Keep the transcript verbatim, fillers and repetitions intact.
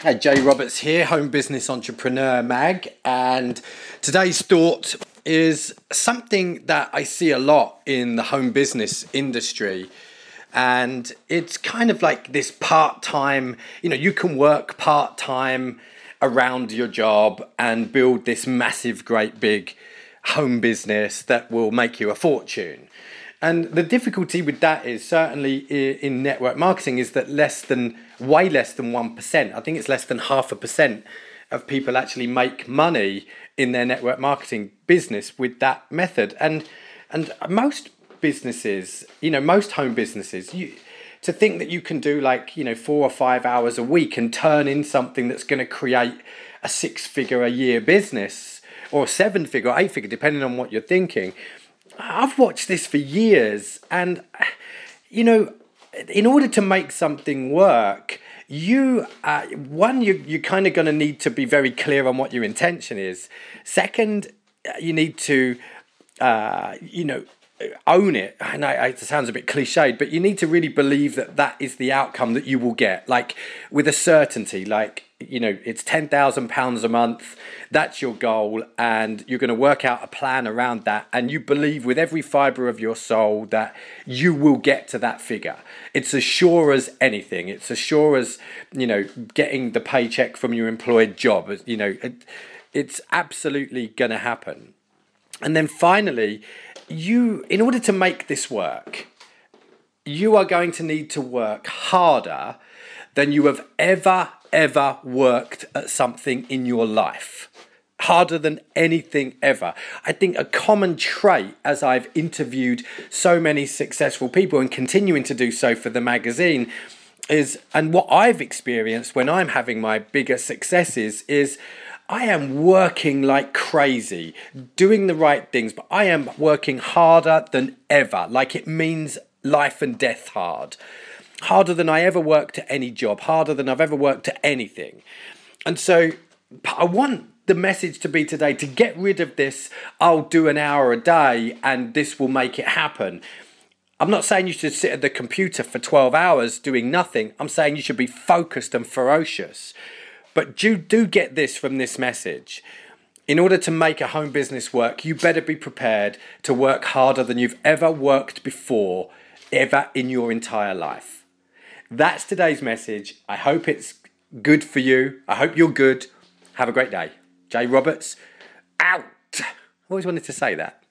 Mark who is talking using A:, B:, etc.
A: Hey, Jay Roberts here, Home Business Entrepreneur Mag, and today's thought is something that I see a lot in the home business industry, and it's kind of like this part-time, you know, you can work part-time around your job and build this massive, great, big home business that will make you a fortune. And the difficulty with that is certainly in network marketing is that less than, way less than one percent, I think it's less than half a percent of people actually make money in their network marketing business with that method. And and most businesses, you know, most home businesses, you, to think that you can do like, you know, four or five hours a week and turn in something that's going to create a six figure a year business or seven figure or eight figure, depending on what you're thinking. I've watched this for years, and, you know, in order to make something work, you, uh, one, you, you're kind of going to need to be very clear on what your intention is. Second, you need to, uh, you know, own it. I know it sounds a bit cliched, but you need to really believe that that is the outcome that you will get, like with a certainty, like, you know, it's ten thousand pounds a month, that's your goal, and you're going to work out a plan around that, and you believe with every fibre of your soul that you will get to that figure. It's as sure as anything. It's as sure as, you know, getting the paycheck from your employed job. You know, it, it's absolutely going to happen. And then finally, you, in order to make this work, you are going to need to work harder than you have ever, ever worked at something in your life. Harder than anything ever. I think a common trait, as I've interviewed so many successful people and continuing to do so for the magazine, is, and what I've experienced when I'm having my bigger successes, is I am working like crazy, doing the right things, but I am working harder than ever. Like it means life and death hard. Harder than I ever worked at any job, harder than I've ever worked at anything. And so I want the message to be today to get rid of this, I'll do an hour a day and this will make it happen. I'm not saying you should sit at the computer for twelve hours doing nothing. I'm saying you should be focused and ferocious. But you do get this from this message. In order to make a home business work, you better be prepared to work harder than you've ever worked before, ever in your entire life. That's today's message. I hope it's good for you. I hope you're good. Have a great day. Jay Roberts, out. I always wanted to say that.